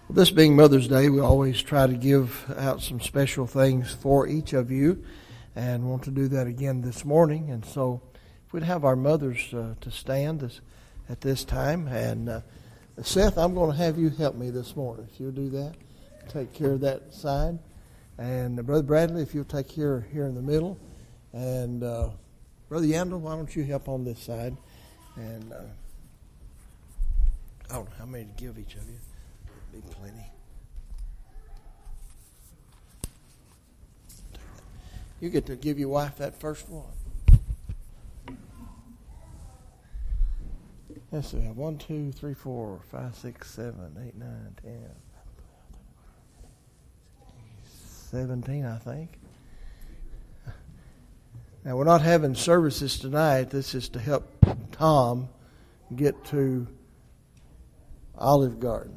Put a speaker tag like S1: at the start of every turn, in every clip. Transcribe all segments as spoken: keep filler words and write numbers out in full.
S1: This being Mother's Day, we always try to give out some special things for each of you, and want to do that again this morning. And so, if we'd have our mothers uh, to stand this, at this time, and uh, Seth, I'm going to have you help me this morning. If you'll do that, take care of that side, and uh, Brother Bradley, if you'll take care here in the middle, and uh, Brother Yandel, why don't you help on this side? And uh, I don't know how many to give each of you. Be plenty. You get to give your wife that first one. Let's see. One, two, three, four, five, six, seven, eight, nine, ten, seventeen, I think. Now, we're not having services tonight. This is to help Tom get to Olive Garden.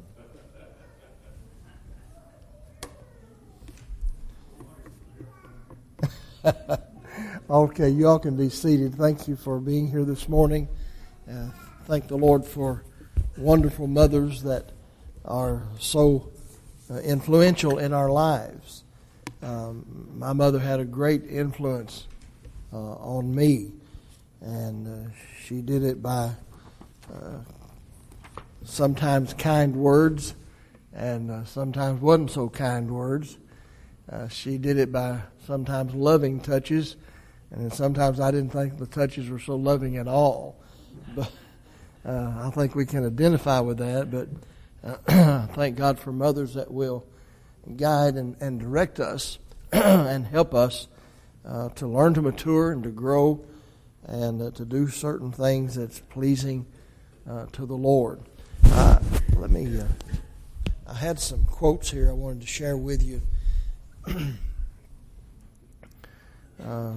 S1: Okay, you all can be seated. Thank you for being here this morning. Uh, thank the Lord for wonderful mothers that are so uh, influential in our lives. Um, my mother had a great influence uh, on me, and uh, she did it by uh, sometimes kind words and uh, sometimes wasn't so kind words. Uh, she did it by sometimes loving touches, and then sometimes I didn't think the touches were so loving at all. But uh, I think we can identify with that. But uh, thank God for mothers that will guide and, and direct us and help us uh, to learn to mature and to grow and uh, to do certain things that's pleasing uh, to the Lord. Uh, let me. Uh, I had some quotes here I wanted to share with you. Uh,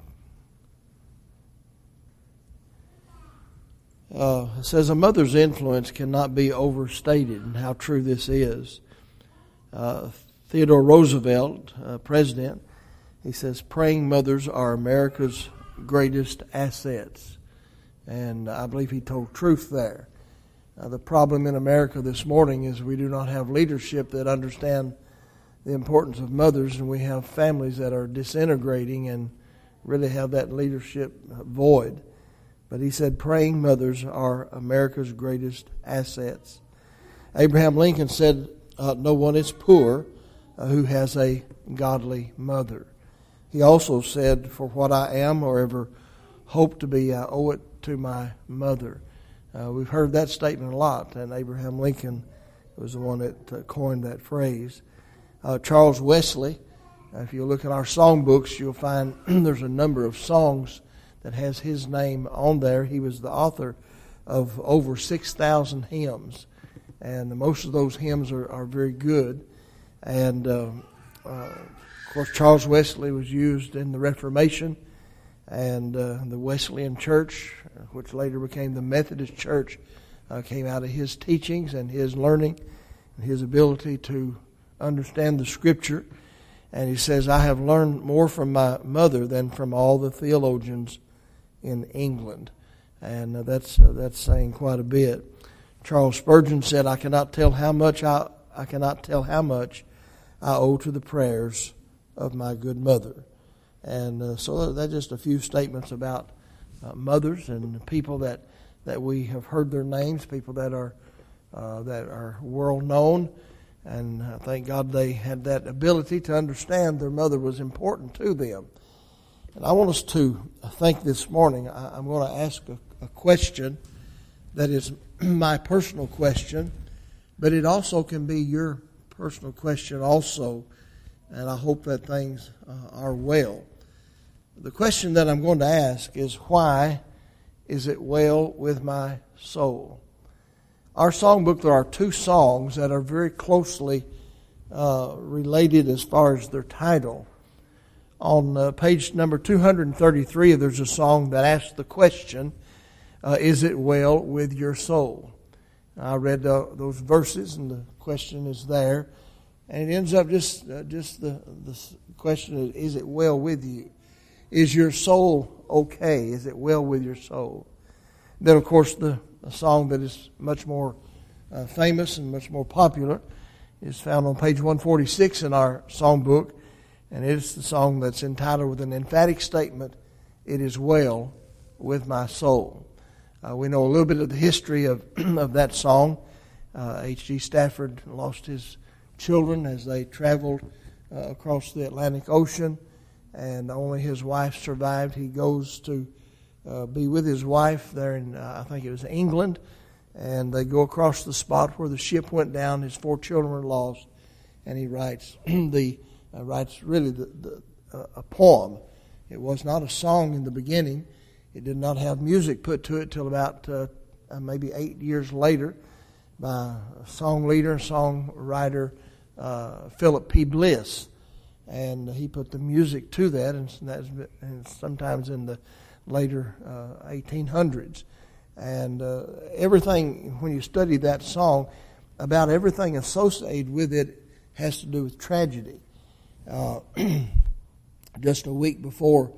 S1: uh, it says, a mother's influence cannot be overstated, and how true this is. Uh, Theodore Roosevelt, uh, president, he says, praying mothers are America's greatest assets. And I believe he told truth there. Uh, the problem in America this morning is we do not have leadership that understand the importance of mothers, and we have families that are disintegrating and really have that leadership void. But he said praying mothers are America's greatest assets. Abraham Lincoln said, uh, no one is poor uh, who has a godly mother. He also said, for what I am or ever hope to be, I owe it to my mother. Uh, we've heard that statement a lot, and Abraham Lincoln was the one that uh, coined that phrase. Uh, Charles Wesley, uh, if you look at our songbooks, you'll find there's a number of songs that has his name on there. He was the author of over six thousand hymns, and most of those hymns are, are very good. And, uh, uh, of course, Charles Wesley was used in the Reformation, and uh, the Wesleyan Church, which later became the Methodist Church, uh, came out of his teachings and his learning and his ability to understand the Scripture. And he says, I have learned more from my mother than from all the theologians in England. And uh, that's uh, that's saying quite a bit. Charles Spurgeon said, I cannot tell how much I I cannot tell how much I owe to the prayers of my good mother. And uh, so that's just a few statements about uh, mothers and people that, that we have heard their names, people that are uh, that are world known. And I thank God they had that ability to understand their mother was important to them. And I want us to think this morning, I, I'm going to ask a, a question that is my personal question, but it also can be your personal question also, and I hope that things uh, are well. The question that I'm going to ask is, why is it well with my soul? Our songbook, there are two songs that are very closely uh, related as far as their title. On uh, page number two hundred thirty-three, there's a song that asks the question, uh, is it well with your soul? I read uh, those verses, and the question is there. And it ends up just uh, just the, the question is, is it well with you? Is your soul okay? Is it well with your soul? Then, of course, the a song that is much more uh, famous and much more popular is found on page one forty-six in our songbook, and it's the song that's entitled with an emphatic statement, "It is well with my soul." Uh, we know a little bit of the history of, of that song. Uh, H G Stafford lost his children as they traveled uh, across the Atlantic Ocean, and only his wife survived. He goes to uh, be with his wife there in, uh, I think it was England, and they go across the spot where the ship went down. His four children were lost, and he writes the uh, writes really the, the, uh, a poem. It was not a song in the beginning. It did not have music put to it till about uh, uh, maybe eight years later by a song leader and songwriter uh, Philip P. Bliss. And he put the music to that, and that's and sometimes in the later uh, eighteen hundreds. And uh, everything, when you study that song, about everything associated with it has to do with tragedy. Uh, just a week before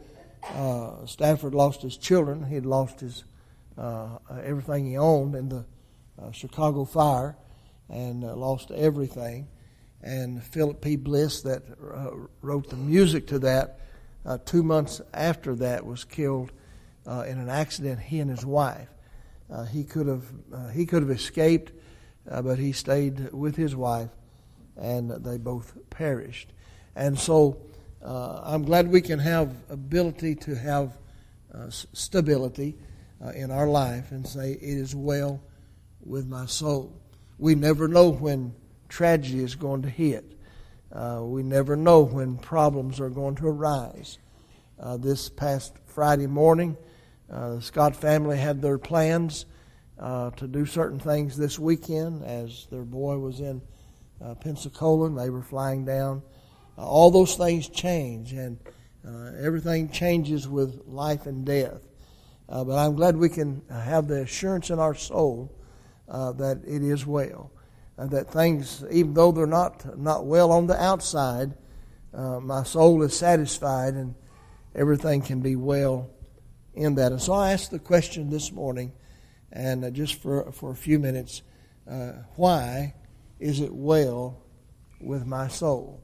S1: uh, Stafford lost his children, he'd lost his uh, everything he owned in the uh, Chicago fire, and uh, lost everything. And Philip P. Bliss, that uh, wrote the music to that, uh, two months after that was killed uh, in an accident, he and his wife. Uh, he could have uh, he could have escaped, uh, but he stayed with his wife, and they both perished. And so uh, I'm glad we can have ability to have uh, stability uh, in our life and say, "It is well with my soul." We never know when tragedy is going to hit. Uh, we never know when problems are going to arise. Uh, this past Friday morning, uh, the Scott family had their plans uh, to do certain things this weekend as their boy was in uh, Pensacola and they were flying down. Uh, all those things change, and uh, everything changes with life and death. Uh, but I'm glad we can have the assurance in our soul uh, that it is well. Uh, that things, even though they're not not well on the outside, uh, my soul is satisfied and everything can be well in that. And so I asked the question this morning, and uh, just for, for a few minutes, uh, why is it well with my soul?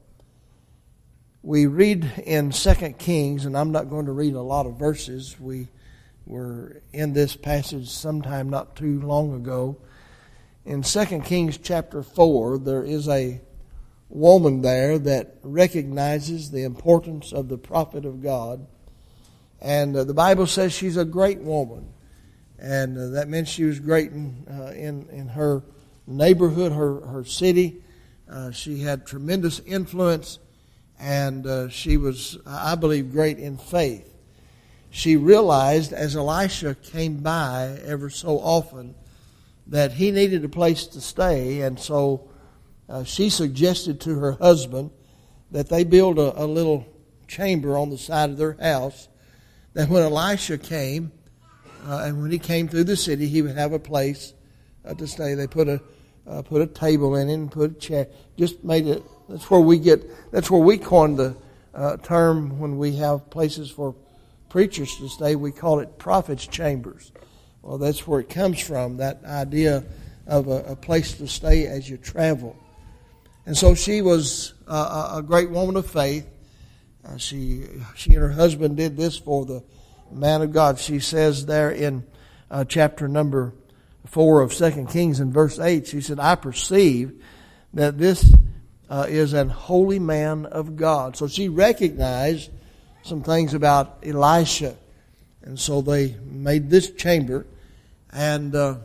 S1: We read in Second Kings, and I'm not going to read a lot of verses. We were in this passage sometime not too long ago. In Second Kings chapter four, there is a woman there that recognizes the importance of the prophet of God. And uh, the Bible says she's a great woman. And uh, that meant she was great in, uh, in, in her neighborhood, her, her city. Uh, she had tremendous influence, and uh, she was, I believe, great in faith. She realized as Elisha came by ever so often that he needed a place to stay, and so uh, she suggested to her husband that they build a, a little chamber on the side of their house, that when Elisha came, uh, and when he came through the city, he would have a place uh, to stay. They put a uh, put a table in it and put a chair. Just made it. That's where we get. That's where we coined the uh, term when we have places for preachers to stay. We call it prophets' chambers. Well, that's where it comes from, that idea of a, a place to stay as you travel. And so she was a, a great woman of faith. Uh, she she and her husband did this for the man of God. She says there in uh, chapter number four of Second Kings in verse eight, she said, "I perceive that this uh, is an holy man of God." So she recognized some things about Elisha. And so they made this chamber. And uh,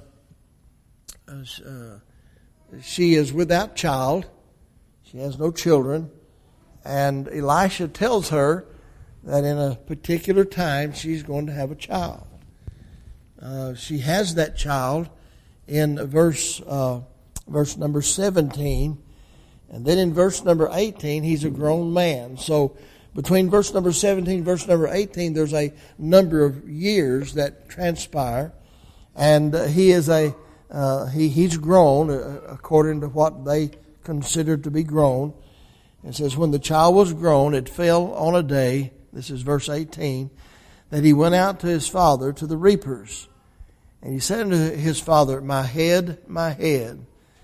S1: uh, she is without child. She has no children. And Elisha tells her that in a particular time she's going to have a child. Uh, she has that child in verse uh, verse number seventeen. And then in verse number eighteen, he's a grown man. So between verse number seventeen and verse number eighteen, there's a number of years that transpire. And uh, he is a uh, he he's grown uh, according to what they considered to be grown. It says, when the child was grown, it fell on a day, this is verse eighteen, that he went out to his father to the reapers. And he said unto his father, "My head, my head."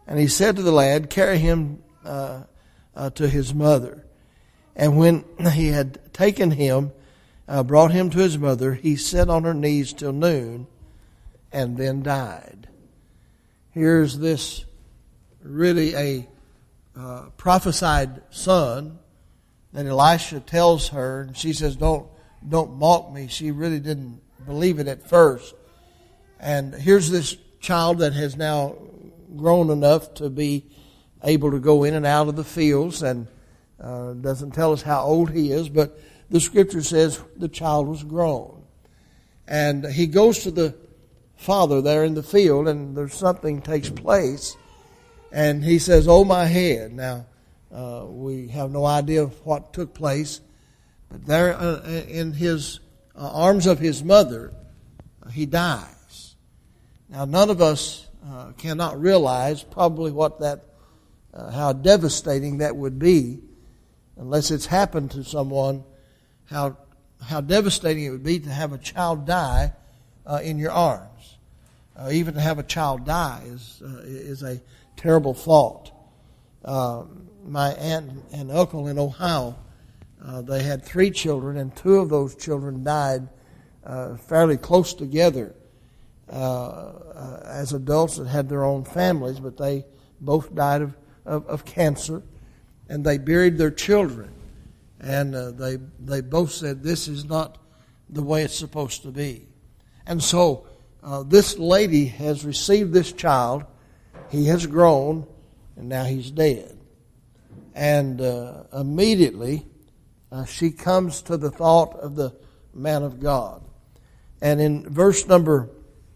S1: And he said to the lad, carry him uh, uh, to his mother. And when he had taken him, uh, brought him to his mother, he sat on her knees till noon and then died. Here's this really a uh, prophesied son that Elisha tells her, and she says, don't, don't mock me. She really didn't believe it at first. And here's this child that has now grown enough to be able to go in and out of the fields, and uh, doesn't tell us how old he is, but the scripture says the child was grown. And he goes to the father there in the field, and there's something takes place, and he says, "Oh, my head." Now, uh, we have no idea of what took place, but there uh, in his uh, arms of his mother, uh, he dies. Now, none of us uh, cannot realize probably what that, uh, how devastating that would be, unless it's happened to someone, how how devastating it would be to have a child die uh, in your arms. Uh, even to have a child die is uh, is a terrible thought. Uh, my aunt and uncle in Ohio, uh, they had three children, and two of those children died uh, fairly close together uh, uh, as adults that had their own families, but they both died of, of, of cancer, and they buried their children. And uh, they they both said, this is not the way it's supposed to be. And so uh, this lady has received this child. He has grown, and now he's dead. And uh, immediately uh, she comes to the thought of the man of God. And in verse number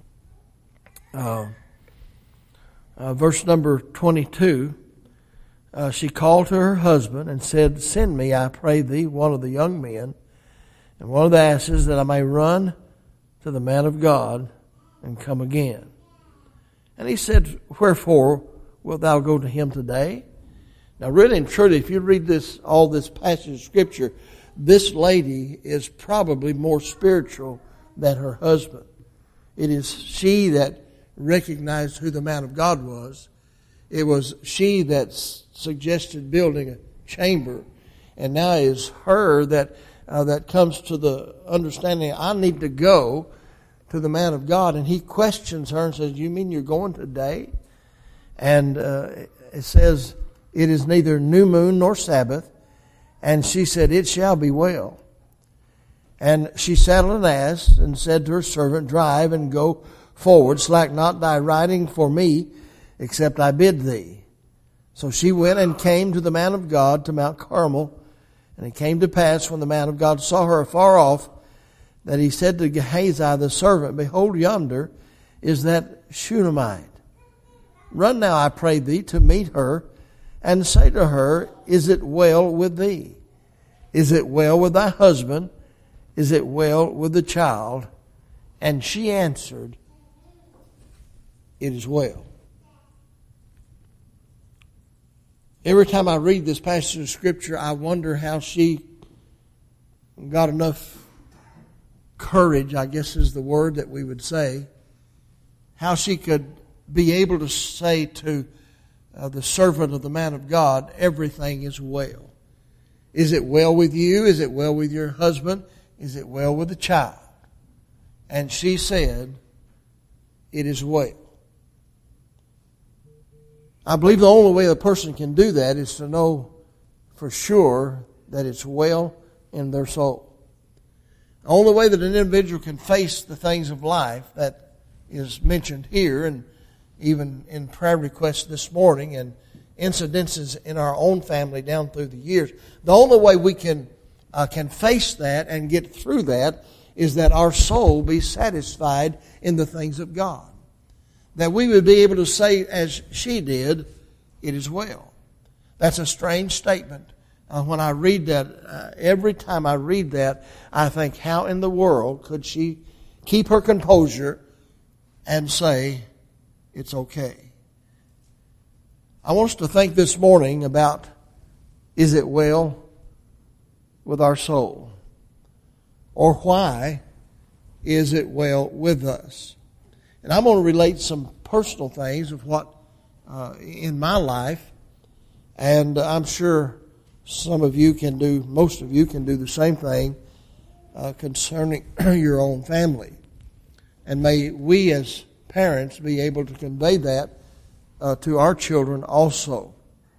S1: uh, uh, verse number twenty-two, Uh, she called to her husband and said, "Send me, I pray thee, one of the young men and one of the asses, that I may run to the man of God and come again." And he said, "Wherefore wilt thou go to him today?" Now, really and truly, if you read this, all this passage of Scripture, this lady is probably more spiritual than her husband. It is she that recognized who the man of God was. It was she that suggested building a chamber, and now it is her that uh, that comes to the understanding, I need to go to the man of God. And he questions her and says, "You mean you're going today?" And uh, it says, "It is neither new moon nor Sabbath." And she said, "It shall be well." And she saddled an ass and said to her servant, "Drive and go forward, slack not thy riding for me, except I bid thee." So she went and came to the man of God to Mount Carmel. And it came to pass, when the man of God saw her afar off, that he said to Gehazi the servant, "Behold, yonder is that Shunammite. Run now, I pray thee, to meet her, and say to her, Is it well with thee? Is it well with thy husband? Is it well with the child?" And she answered, "It is well." Every time I read this passage of Scripture, I wonder how she got enough courage, I guess is the word that we would say, how she could be able to say to uh, the servant of the man of God, "Everything is well." Is it well with you? Is it well with your husband? Is it well with the child? And she said, "It is well." I believe the only way a person can do that is to know for sure that it's well in their soul. The only way that an individual can face the things of life that is mentioned here, and even in prayer requests this morning and incidences in our own family down through the years, the only way we can uh, can face that and get through that is that our soul be satisfied in the things of God. That we would be able to say, as she did, "It is well." That's a strange statement. Uh, when I read that, uh, every time I read that, I think, how in the world could she keep her composure and say, "It's okay"? I want us to think this morning about, is it well with our soul? Or why is it well with us? And I'm going to relate some personal things of what uh, in my life, and I'm sure some of you can do, most of you can do the same thing uh, concerning your own family. And may we as parents be able to convey that uh, to our children also.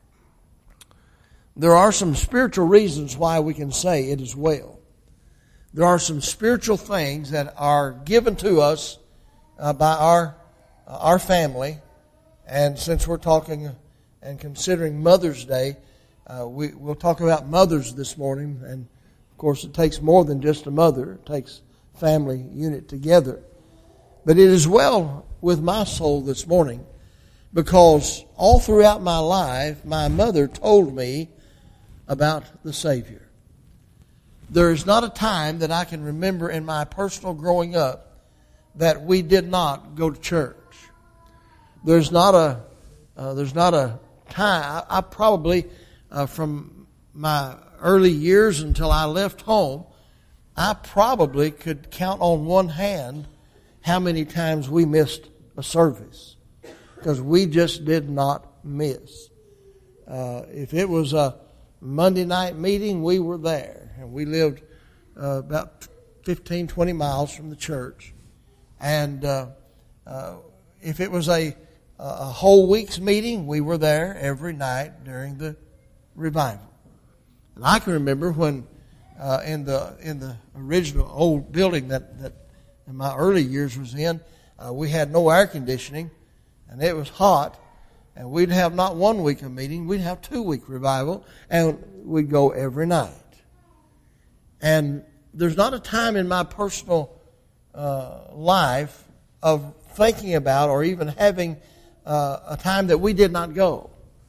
S1: There are some spiritual reasons why we can say it is well. There are some spiritual things that are given to us uh, by our uh, our family. And since we're talking and considering Mother's Day, uh, we, we'll talk about mothers this morning. And, of course, it takes more than just a mother. It takes family unit together. But it is well with my soul this morning because all throughout my life, my mother told me about the Savior. There is not a time that I can remember in my personal growing up that we did not go to church. There's not a uh, there's not a time. I, I probably uh, from my early years until I left home, I probably could count on one hand how many times we missed a service because we just did not miss. Uh, if it was a Monday night meeting, we were there, and we lived uh, about fifteen, twenty miles from the church. And uh, uh, if it was a a whole week's meeting, we were there every night during the revival. And I can remember when uh, in the in the original old building that, that in my early years was in, uh, we had no air conditioning, and it was hot, and we'd have not one week of meeting, we'd have two week revival, and we'd go every night. And there's not a time in my personal uh, life of thinking about or even having uh, a time that we did not go.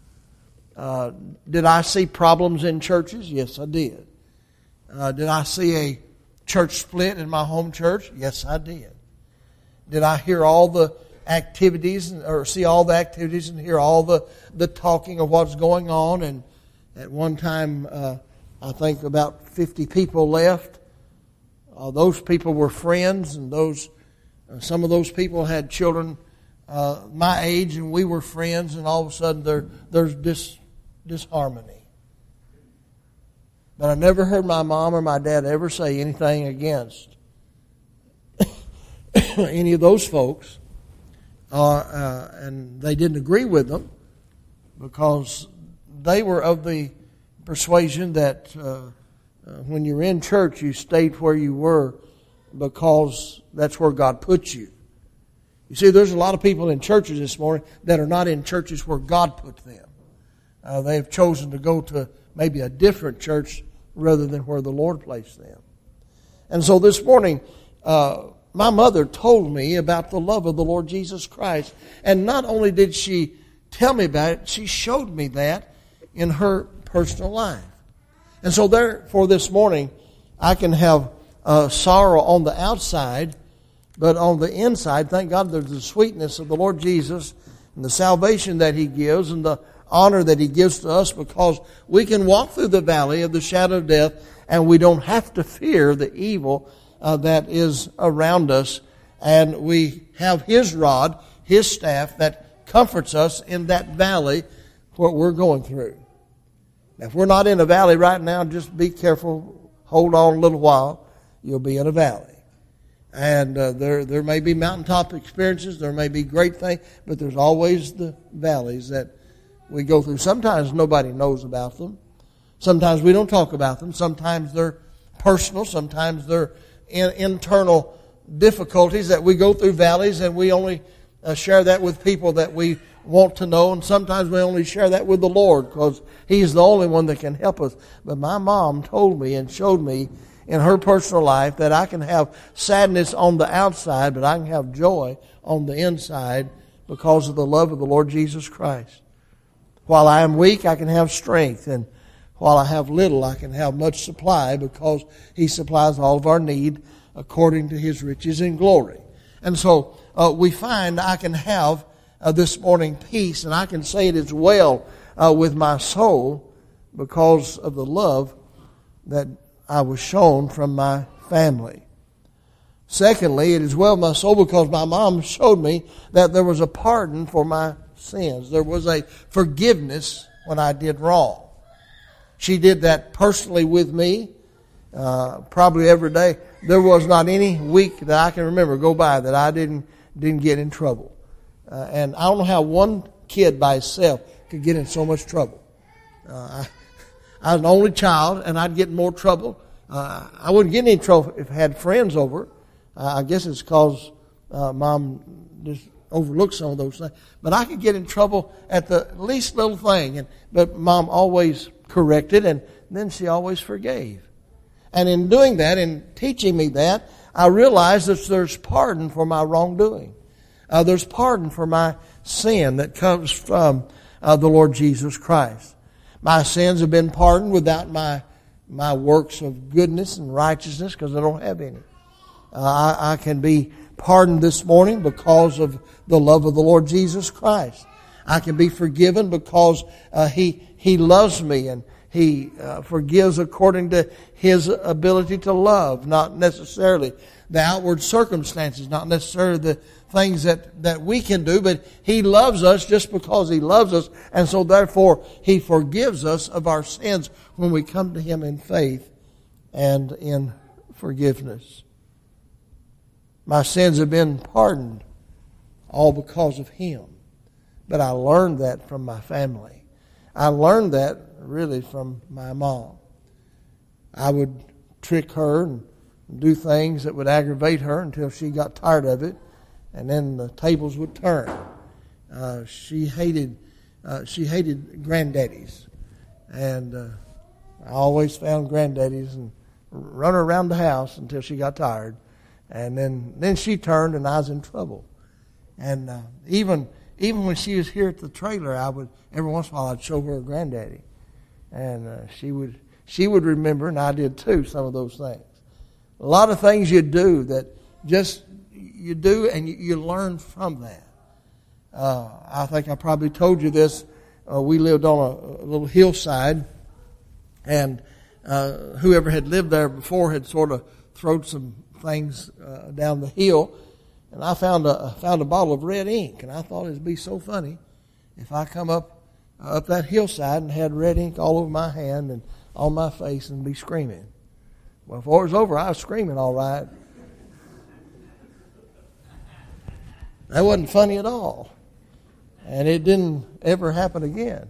S1: Uh, did I see problems in churches? Yes, I did. Uh, did I see a church split in my home church? Yes, I did. Did I hear all the activities or see all the activities and hear all the, the talking of what's going on? And at one time, uh, I think about fifty people left. Uh, those people were friends, and those uh, some of those people had children uh, my age, and we were friends. And all of a sudden, there there's dis, disharmony. But I never heard my mom or my dad ever say anything against any of those folks, uh, uh, and they didn't agree with them because they were of the persuasion that uh, uh, when you're in church, you stayed where you were because that's where God put you. You see, there's a lot of people in churches this morning that are not in churches where God put them. Uh, they've chosen to go to maybe a different church rather than where the Lord placed them. And so this morning, uh, my mother told me about the love of the Lord Jesus Christ. And not only did she tell me about it, she showed me that in her personal life. And so therefore this morning, I can have uh, sorrow on the outside, but on the inside, thank God there's the sweetness of the Lord Jesus and the salvation that He gives and the honor that He gives to us, because we can walk through the valley of the shadow of death and we don't have to fear the evil uh, that is around us. And we have His rod, His staff that comforts us in that valley, what we're going through. Now, if we're not in a valley right now, just be careful. Hold on a little while. You'll be in a valley. And uh, there there may be mountaintop experiences. There may be great things. But there's always the valleys that we go through. Sometimes nobody knows about them. Sometimes we don't talk about them. Sometimes they're personal. Sometimes they're in, internal difficulties that we go through valleys, and we only uh, share that with people that we want to know. And sometimes we only share that with the Lord because He's the only one that can help us. But my mom told me and showed me in her personal life that I can have sadness on the outside, but I can have joy on the inside because of the love of the Lord Jesus Christ. While I am weak, I can have strength. And while I have little, I can have much supply because He supplies all of our need according to His riches in glory. And so uh, we find I can have uh, this morning peace, and I can say it is well uh, with my soul because of the love that I was shown from my family. Secondly, it is well with my soul because my mom showed me that there was a pardon for my sins. There was a forgiveness when I did wrong. She did that personally with me, uh, probably every day. There was not any week that I can remember go by that I didn't didn't get in trouble. Uh, and I don't know how one kid by himself could get in so much trouble. Uh, I, I was an only child, and I'd get in more trouble. Uh, I wouldn't get in any trouble if I had friends over. Uh, I guess it's because uh, Mom just overlooked some of those things. But I could get in trouble at the least little thing. And but Mom always corrected, and then she always forgave. And in doing that, in teaching me that, I realized that there's pardon for my wrongdoing. Uh, there's pardon for my sin that comes from uh, the Lord Jesus Christ. My sins have been pardoned without my my works of goodness and righteousness, because I don't have any. Uh, I, I can be pardoned this morning because of the love of the Lord Jesus Christ. I can be forgiven because uh, He He loves me, and He uh, forgives according to His ability to love, not necessarily the outward circumstances, not necessarily the things that, that we can do, but He loves us just because He loves us, and so therefore He forgives us of our sins when we come to Him in faith and in forgiveness. My sins have been pardoned all because of Him. But I learned that from my family. I learned that really from my mom. I would trick her and do things that would aggravate her until she got tired of it, and then the tables would turn. Uh, she hated uh, she hated granddaddies, and uh, I always found granddaddies and run her around the house until she got tired, and then then she turned and I was in trouble. And uh, even even when she was here at the trailer, I would every once in a while I'd show her a granddaddy, and uh, she would she would remember, and I did too, some of those things. A lot of things you do that just you do, and you, you learn from that. Uh, I think I probably told you this. Uh, we lived on a, a little hillside, and uh, whoever had lived there before had sort of thrown some things uh, down the hill, and I found a found a bottle of red ink, and I thought it'd be so funny if I come up uh, up that hillside and had red ink all over my hand and on my face and be screaming. Well, before it was over, I was screaming all right. That wasn't funny at all. And it didn't ever happen again.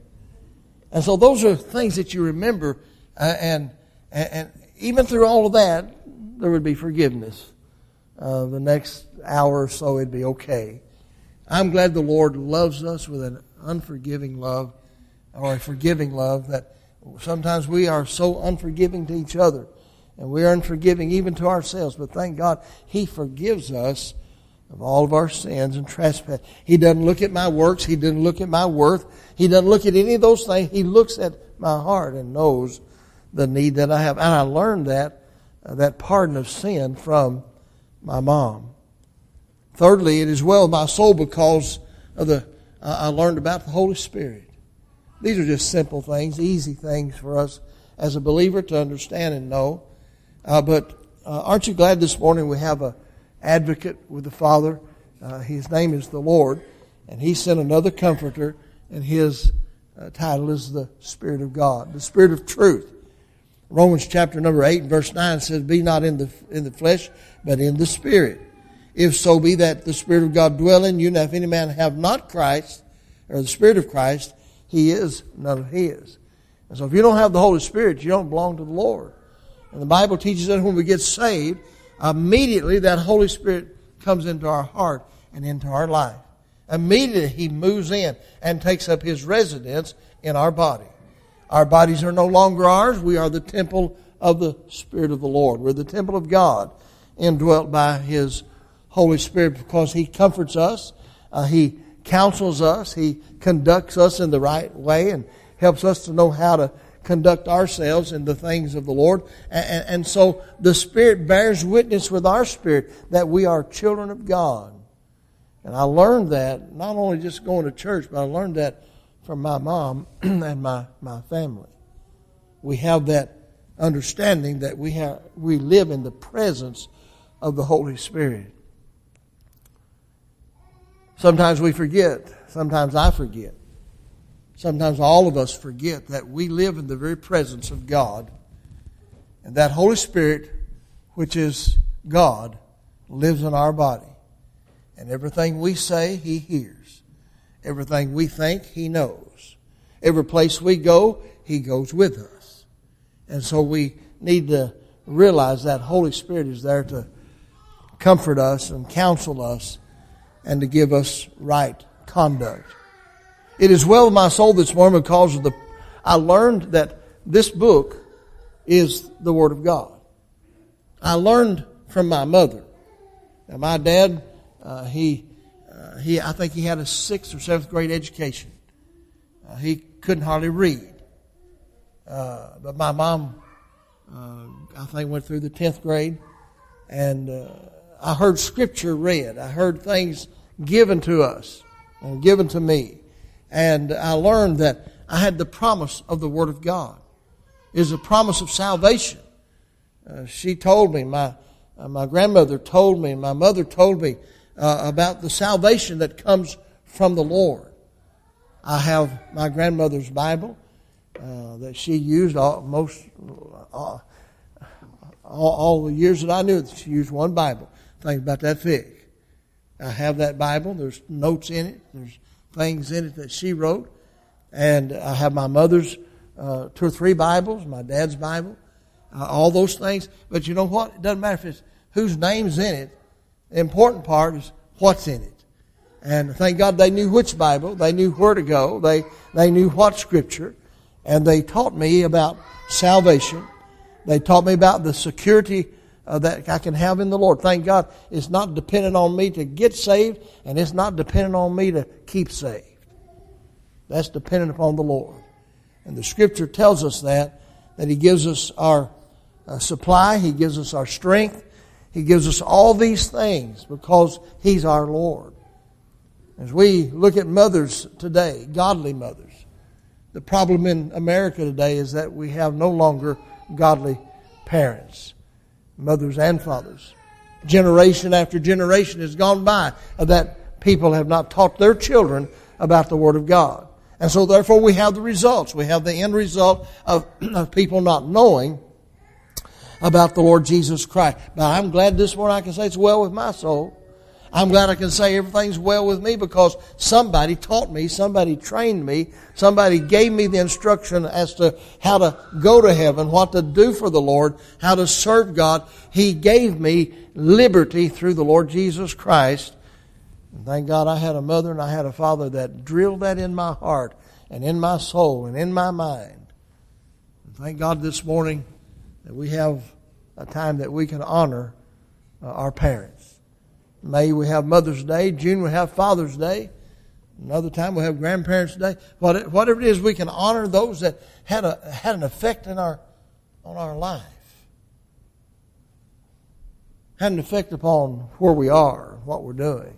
S1: And so those are things that you remember. Uh, and, and and even through all of that, there would be forgiveness. Uh, the next hour or so, it'd be okay. I'm glad the Lord loves us with an unforgiving love, or a forgiving love, that sometimes we are so unforgiving to each other. And we are unforgiving even to ourselves. But thank God, He forgives us of all of our sins and trespass. He doesn't look at my works. He doesn't look at my worth. He doesn't look at any of those things. He looks at my heart and knows the need that I have. And I learned that, uh, that pardon of sin from my mom. Thirdly, it is well with my soul because of the uh, I learned about the Holy Spirit. These are just simple things, easy things for us as a believer to understand and know. Uh, but uh, aren't you glad this morning we have a advocate with the Father? Uh, his name is the Lord, and He sent another Comforter, and His uh, title is the Spirit of God, the Spirit of truth. Romans chapter number eight, verse nine says, "Be not in the in the flesh, but in the Spirit. If so be that the Spirit of God dwell in you. Now, if any man have not Christ, or the Spirit of Christ, he is none of His." And so, if you don't have the Holy Spirit, you don't belong to the Lord. And the Bible teaches that when we get saved, immediately that Holy Spirit comes into our heart and into our life. Immediately He moves in and takes up His residence in our body. Our bodies are no longer ours. We are the temple of the Spirit of the Lord. We're the temple of God, indwelt by His Holy Spirit, because He comforts us. Uh, he counsels us. He conducts us in the right way and helps us to know how to conduct ourselves in the things of the Lord. And, and so the Spirit bears witness with our spirit that we are children of God. And I learned that not only just going to church, but I learned that from my mom and my, my family. We have that understanding that we have we live in the presence of the Holy Spirit. Sometimes we forget. Sometimes I forget. Sometimes all of us forget that we live in the very presence of God. And that Holy Spirit, which is God, lives in our body. And everything we say, He hears. Everything we think, He knows. Every place we go, He goes with us. And so we need to realize that Holy Spirit is there to comfort us and counsel us and to give us right conduct. It is well with my soul this morning because of the, I learned that this book is the Word of God. I learned from my mother. Now my dad, uh, he, uh, he, I think he had a sixth or seventh grade education. Uh, he couldn't hardly read. Uh, but my mom, uh, I think went through the tenth grade, and uh, I heard Scripture read. I heard things given to us and given to me. And I learned that I had the promise of the Word of God. It is a promise of salvation. Uh, she told me, my uh, my grandmother told me, and my mother told me uh, about the salvation that comes from the Lord. I have my grandmother's Bible uh, that she used all, most all, all, all the years that I knew that she used one Bible. Think about that thick. I have that Bible. There's notes in it. There's things in it that she wrote. And I have my mother's uh, two or three Bibles, my dad's Bible, uh, all those things. But you know what? It doesn't matter if it's whose name's in it. The important part is what's in it. And thank God they knew which Bible. They knew where to go. They, they knew what Scripture. And they taught me about salvation. They taught me about the security uh, that I can have in the Lord. Thank God it's not dependent on me to get saved, and it's not dependent on me to keep saved. That's dependent upon the Lord. And the Scripture tells us that, that He gives us our uh, supply, He gives us our strength, He gives us all these things because He's our Lord. As we look at mothers today, godly mothers, the problem in America today is that we have no longer godly parents, mothers and fathers. Generation after generation has gone by that people have not taught their children about the Word of God. And so therefore we have the results. We have the end result of, of people not knowing about the Lord Jesus Christ. But I'm glad this morning I can say it's well with my soul. I'm glad I can say everything's well with me because somebody taught me, somebody trained me, somebody gave me the instruction as to how to go to heaven, what to do for the Lord, how to serve God. He gave me liberty through the Lord Jesus Christ. And thank God I had a mother and I had a father that drilled that in my heart and in my soul and in my mind. And thank God this morning that we have a time that we can honor uh, our parents. May we have Mother's Day. June we have Father's Day. Another time we'll have Grandparents' Day. Whatever it is, we can honor those that had a had an effect in our on our life. Had an effect upon where we are, what we're doing.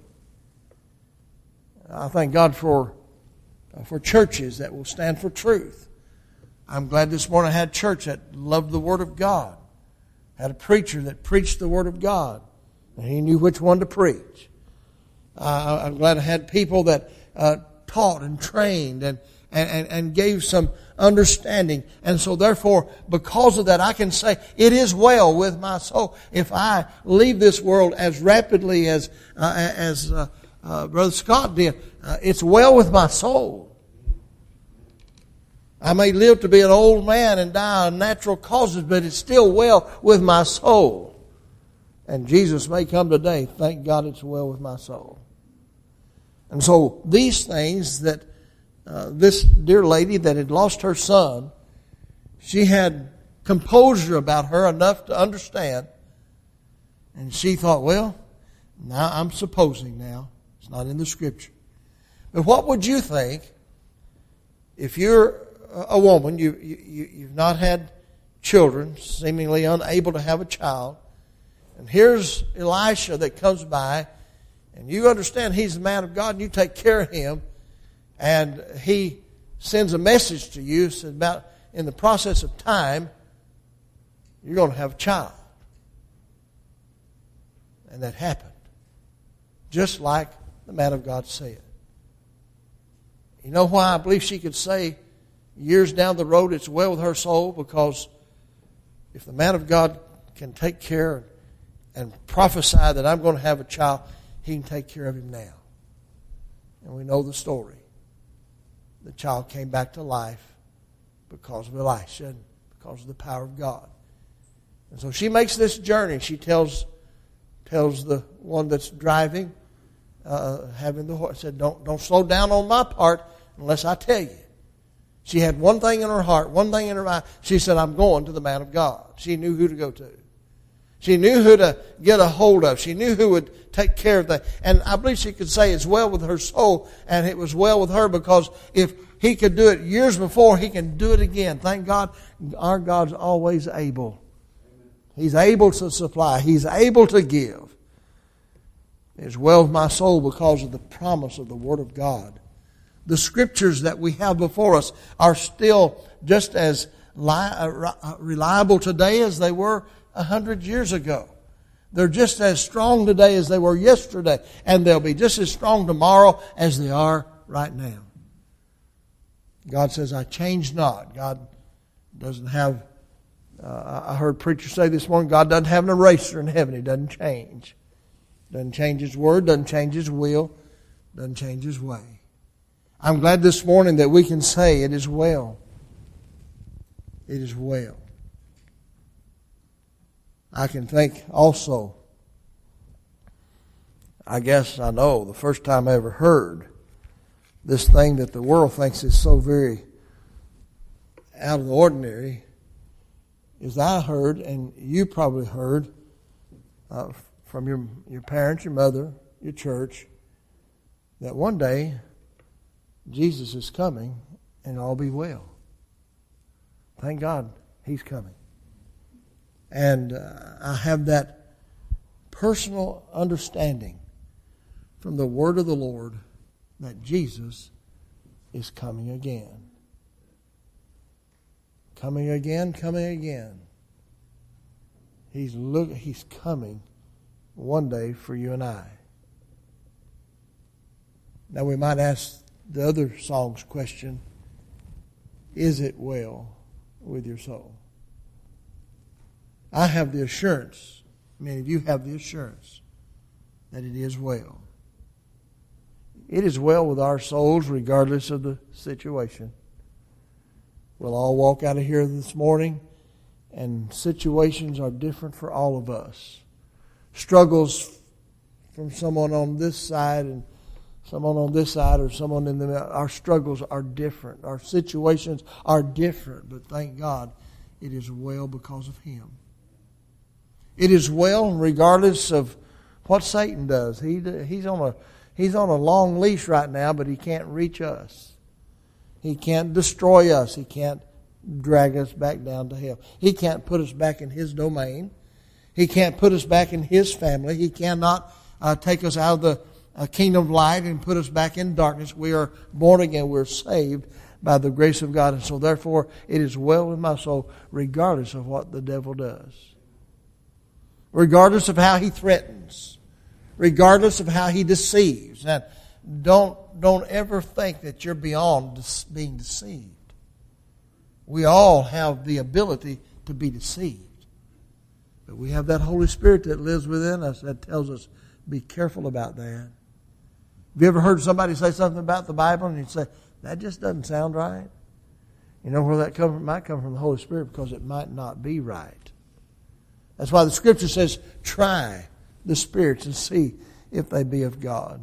S1: I thank God for for churches that will stand for truth. I'm glad this morning I had a church that loved the Word of God. Had a preacher that preached the Word of God. And he knew which one to preach. Uh, I'm glad I had people that uh, taught and trained and, and, and gave some understanding. And so therefore, because of that, I can say it is well with my soul. If I leave this world as rapidly as uh, as uh, uh, Brother Scott did, uh, it's well with my soul. I may live to be an old man and die of natural causes, but it's still well with my soul. And Jesus may come today. Thank God it's well with my soul. And so these things that uh, this dear lady that had lost her son, she had composure about her enough to understand. And she thought, well, now I'm supposing now. It's not in the Scripture. But what would you think if you're a woman, you, you, you've not had children, seemingly unable to have a child, and here's Elisha that comes by, and you understand he's the man of God, and you take care of him, and he sends a message to you, says about in the process of time, you're going to have a child. And that happened. Just like the man of God said. You know why I believe she could say years down the road it's well with her soul? Because if the man of God can take care and prophesy that I'm going to have a child, he can take care of him now. And we know the story. The child came back to life because of Elisha and because of the power of God. And so she makes this journey. She tells tells the one that's driving, uh, having the horse, said, don't, don't slow down on my part unless I tell you. She had one thing in her heart, one thing in her mind. She said, I'm going to the man of God. She knew who to go to. She knew who to get a hold of. She knew who would take care of that. And I believe she could say it's well with her soul, and it was well with her because if he could do it years before, he can do it again. Thank God, our God's always able. He's able to supply. He's able to give. It's well with my soul because of the promise of the Word of God. The Scriptures that we have before us are still just as reliable today as they were a hundred years ago. They're just as strong today as they were yesterday. And they'll be just as strong tomorrow as they are right now. God says, I change not. God doesn't have... Uh, I heard preachers say this morning, God doesn't have an eraser in heaven. He doesn't change. Doesn't change His word, doesn't change His will, doesn't change His way. I'm glad this morning that we can say it is well. It is well. I can think also, I guess I know, the first time I ever heard this thing that the world thinks is so very out of the ordinary, is I heard, and you probably heard uh, from your your parents, your mother, your church, that one day Jesus is coming and all be well. Thank God He's coming. And uh, I have that personal understanding from the word of the Lord that Jesus is coming again. Coming again, coming again. He's look. He's coming one day for you and I. Now we might ask the other song's question, is it well with your soul? I have the assurance, many of you have the assurance, that it is well. It is well with our souls regardless of the situation. We'll all walk out of here this morning, and situations are different for all of us. Struggles from someone on this side and someone on this side or someone in the middle. Our struggles are different. Our situations are different, but thank God it is well because of Him. It is well regardless of what Satan does. He he's on a he's on a long leash right now, but he can't reach us. He can't destroy us. He can't drag us back down to hell. He can't put us back in His domain. He can't put us back in His family. He cannot uh, take us out of the uh, kingdom of light and put us back in darkness. We are born again. We're saved by the grace of God. And so therefore it is well with my soul regardless of what the devil does. Regardless of how he threatens. Regardless of how he deceives. Now, don't, don't ever think that you're beyond being deceived. We all have the ability to be deceived. But we have that Holy Spirit that lives within us that tells us, be careful about that. Have you ever heard somebody say something about the Bible and you say, that just doesn't sound right? You know where that come from? It might come from the Holy Spirit because it might not be right. That's why the Scripture says, try the spirits and see if they be of God.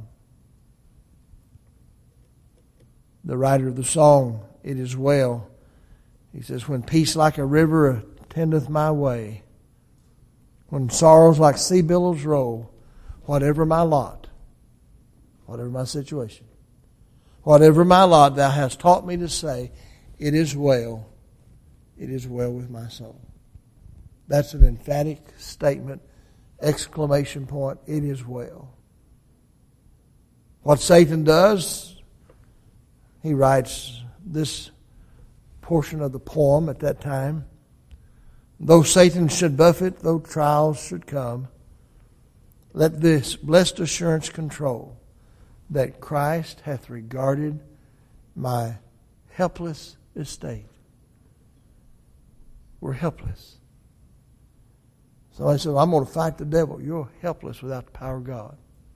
S1: The writer of the song, It Is Well, he says, when peace like a river attendeth my way, when sorrows like sea billows roll, whatever my lot, whatever my situation, whatever my lot, thou hast taught me to say, it is well, it is well with my soul. That's an emphatic statement, exclamation point, it is well. What Satan does, he writes this portion of the poem at that time. Though Satan should buffet, though trials should come, let this blessed assurance control. that Christ hath regarded my helpless estate. We're helpless. Somebody said, I'm going to fight the devil. You're helpless without the power of God.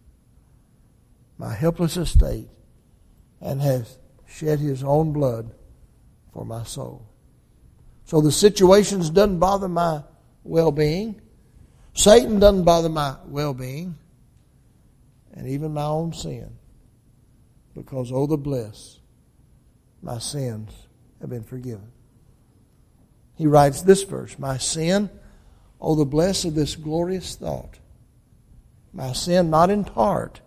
S1: My helpless estate, and hath shed his own blood for my soul. So the situations doesn't bother my well-being. Satan doesn't bother my well-being. And even my own sin. Because, oh, the bliss, my sins have been forgiven. He writes this verse, my sin, oh, the bliss of this glorious thought. My sin not in part,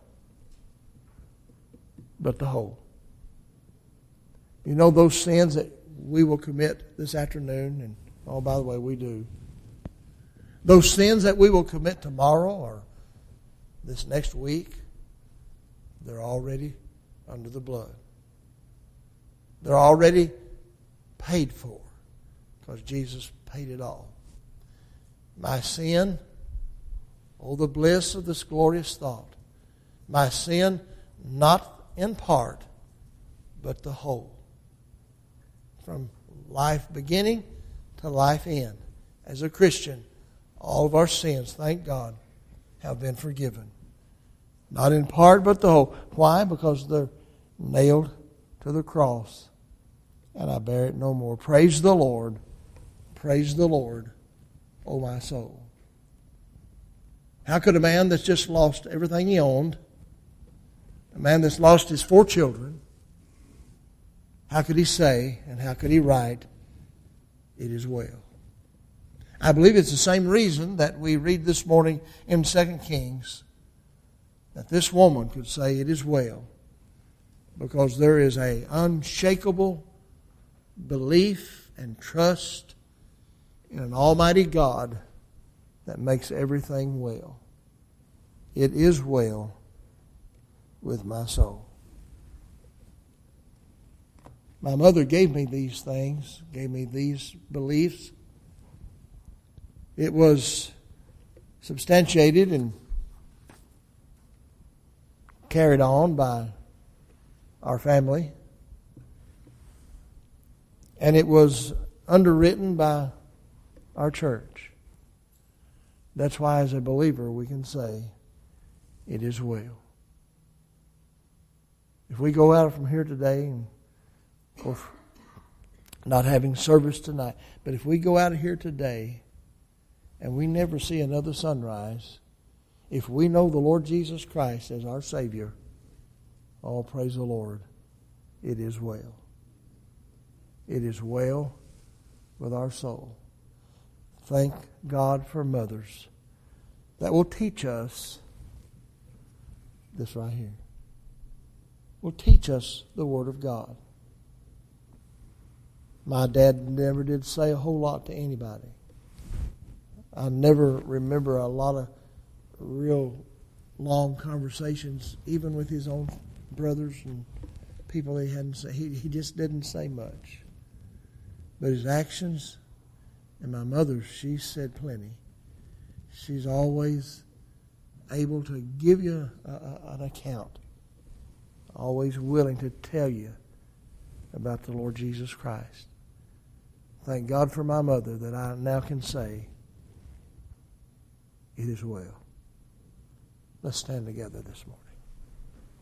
S1: but the whole. You know those sins that we will commit this afternoon, and oh, by the way, we do. Those sins that we will commit tomorrow or this next week, they're already under the blood. They're already paid for because Jesus paid it all. My sin, oh, the bliss of this glorious thought. My sin, not in part, but the whole. From life beginning to life end. As a Christian, all of our sins, thank God, have been forgiven. Not in part, but the whole. Why? Because they're nailed to the cross. And I bear it no more. Praise the Lord. Praise the Lord, O my soul. How could a man that's just lost everything he owned, a man that's lost his four children, how could he say and how could he write, it is well? I believe it's the same reason that we read this morning in Second Kings, that this woman could say it is well, because there is an unshakable belief and trust in an almighty God that makes everything well. It is well with my soul. My mother gave me these things, gave me these beliefs. It was substantiated and carried on by our family. And it was underwritten by our church. That's why as a believer we can say, it is well. If we go out from here today, and of course, not having service tonight, but if we go out of here today and we never see another sunrise, if we know the Lord Jesus Christ as our Savior, oh, praise the Lord, it is well. It is well with our soul. Thank God for mothers that will teach us this right here. Will teach us the Word of God. My dad never did say a whole lot to anybody. I never remember a lot of real long conversations, even with his own brothers and people he hadn't said. He, he just didn't say much. But his actions, and my mother, she said plenty. She's always able to give you a, a, an account. Always willing to tell you about the Lord Jesus Christ. Thank God for my mother that I now can say, it is well. Let's stand together this morning.